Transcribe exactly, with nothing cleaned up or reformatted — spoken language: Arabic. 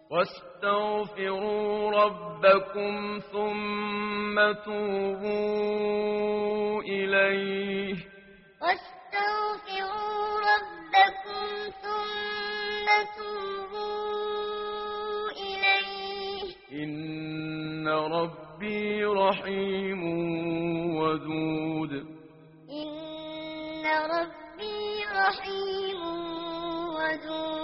واستغفروا ربكم ثم توبوا إليه واستغفروا ربكم ثم توبوا إليه إن ربي رحيم ودود إن ربي رحيم ودود